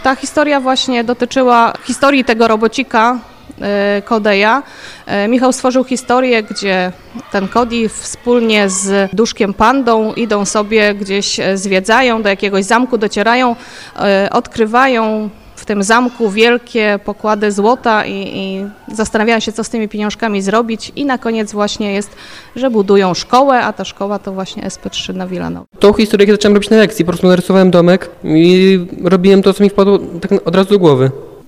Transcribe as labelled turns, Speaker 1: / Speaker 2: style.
Speaker 1: Ta historia właśnie dotyczyła historii tego robocika, Kodeja. Michał stworzył historię, gdzie ten Kodi wspólnie z Duszkiem Pandą idą sobie gdzieś, zwiedzają, do jakiegoś zamku docierają, odkrywają w tym zamku wielkie pokłady złota i zastanawiają się, co z tymi pieniążkami zrobić i na koniec właśnie jest, że budują szkołę, a ta szkoła to właśnie SP3 na Wilanowie.
Speaker 2: Tą historię zacząłem robić na lekcji, po prostu narysowałem domek i robiłem to, co mi wpadło tak od razu do głowy.